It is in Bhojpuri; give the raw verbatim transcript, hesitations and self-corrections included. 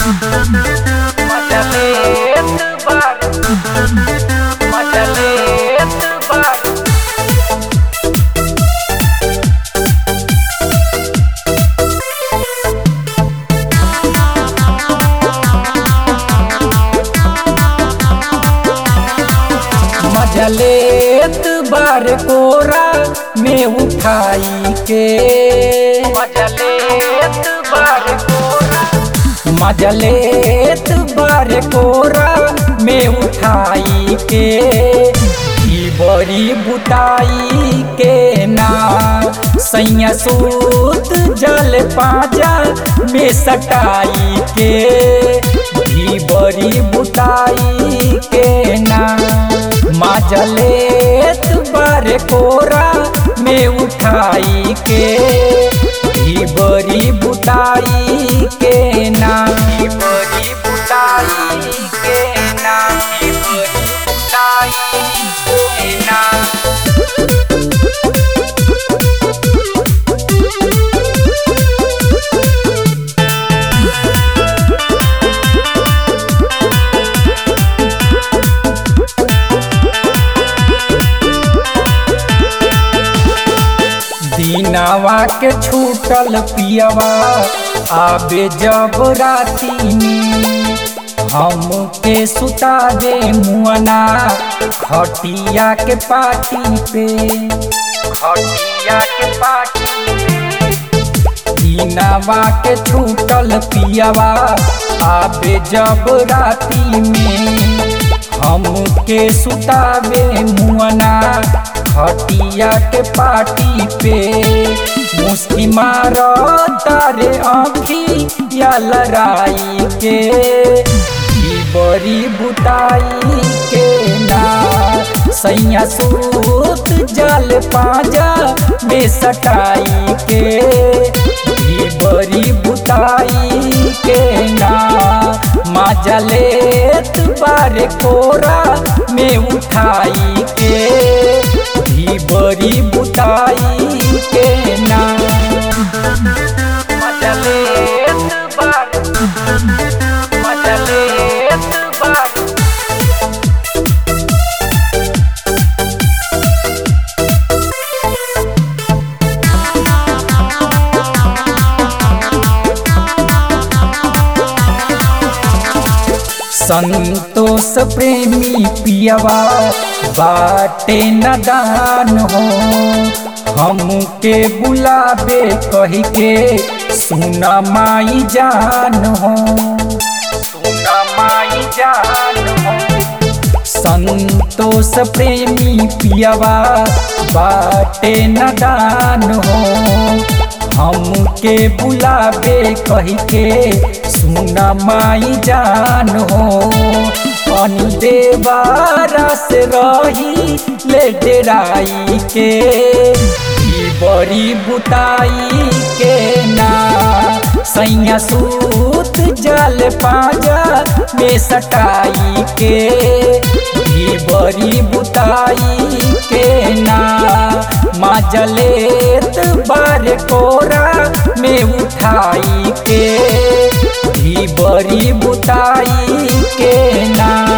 Majaleta bar, majaleta bar. मजलेत बार कोरा में उठाई के मजलेत बार कोरा मजलेत बार कोरा में उठाई के ई बड़ी बुताई के ना सैया सूत जल पाजा में सटाई के ई बड़ी बुताई के ना मजलेत बार कोरा में उठाई के ही बड़ी बुताई के ना ही बड़ी बुताई के ना ही बड़ी बुताई के ना। दीनावा के छूटल पियवा आबे जब राती में हमके सुता दे मुअना खटिया के पाटी पे खटिया के पाटी पे। दीनावा के छूटल पियवा आबे जब राती में हमके सुतावे मुअना खटिया के पाटी पे मुस्की मारो तारे आँखी या लड़ाई के ई बड़ी बुताई के ना सैया सूत जल पाजा में सटाई के ई बड़ी बुताई के ना मजलेत बार कोरा में उठाई के ही बड़ी बुताई के ना मजलेत बार मजलेत बार। संतोष प्रेमी पियवा बाटे नदान हो हमके बुलाबे कही के सुना माई जान हो सुना माई जान हो। संतोष प्रेमी पियवा बाटे नदान हो हमके बुलाबे कही के सुना माई जान हो। देवारा से रही ले डेराई के ई बड़ी बुताई के ना सैया सूत जल पाजा में सटाई के ई बड़ी बुताई के ना मजलेत बार कोरा में उठाई के ही बड़ी बुताई के ना।